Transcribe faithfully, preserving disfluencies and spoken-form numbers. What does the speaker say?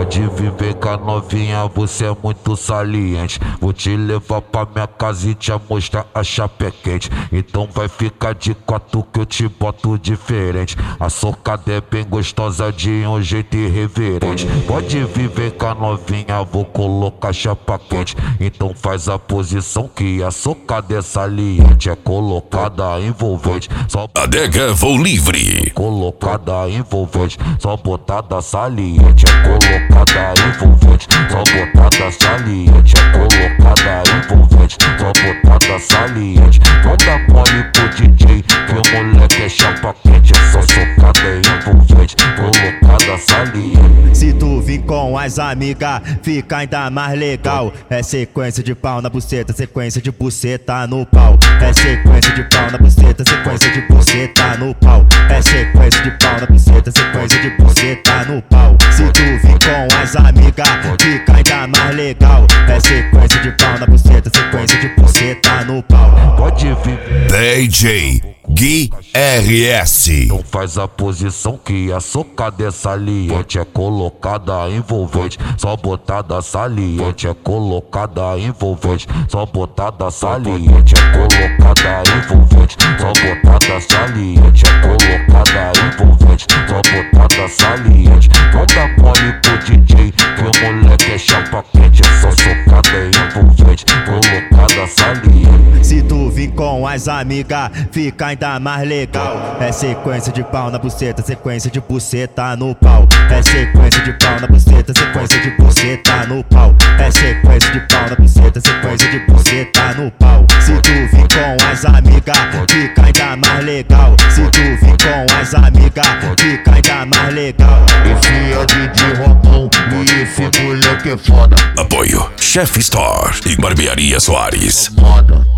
Pode viver com a novinha, você é muito saliente. Vou te levar pra minha casa e te mostrar a chapa quente. Então vai ficar de quatro que eu te boto diferente. A socada é bem gostosa de um jeito irreverente. Pode viver com a novinha, vou colocar chapa quente. Então faz a posição que a socada é saliente. É colocada envolvente, só Adega Voo Livre. colocada envolvente, só botada saliente. É colocada envolvente, só botada saliente. É colocada envolvente, só botada saliente. Manda mole pro D J, que o moleque é chapa quente. É só socada envolvente, colocada saliente. Se tu vir com as amigas, fica ainda mais legal. É sequência de pau na buceta, sequência de buceta no pau. É sequência de pau na buceta, sequência de buceta no pau. É sequência de pau na buceta, sequência de buceta no pau. Se tu vir com as amigas, fica ainda mais legal. É sequência de pau na buceta, sequência de buceta no pau. Pode vir D J Gui R S. Não faz a posição que a socada é saliente. É colocada envolvente, só botada saliente. É colocada envolvente, só botada saliente. É colocada envolvente, só botada saliente. É colocada envolvente, só botada saliente. Manda mole pro D J, que o moleque é chapa quente. É só socada envolvente, colocada saliente. Se tu vir com as amigas, fica ainda mais legal. É sequência de pau na buceta, sequência de buceta no pau. É sequência de pau na buceta, sequência de buceta no pau. É sequência de pau na buceta, sequência de buceta no pau. Se tu vir com as amigas, fica ainda mais legal. Se tu vir com as amigas, fica ainda mais legal. Esse é D J Robão e esse moleque é foda. Apoio Chef Store e Barbearia Soares. Moda.